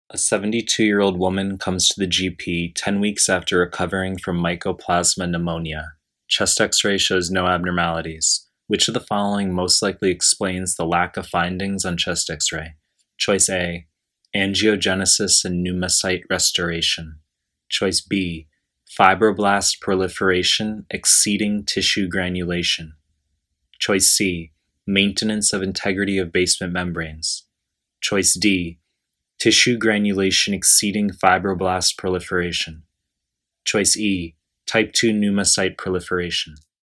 A 72-year-old woman comes to the GP 10 weeks after recovering from mycoplasma pneumonia. Chest X-ray shows no abnormalities. Which of the following most likely explains the lack of findings on chest X-ray? Choice A, angiogenesis and pneumocyte restoration. Choice B, fibroblast proliferation exceeding tissue granulation. Choice C, maintenance of integrity of basement membranes. Choice D, tissue granulation exceeding fibroblast proliferation. Choice E, type 2 pneumocyte proliferation.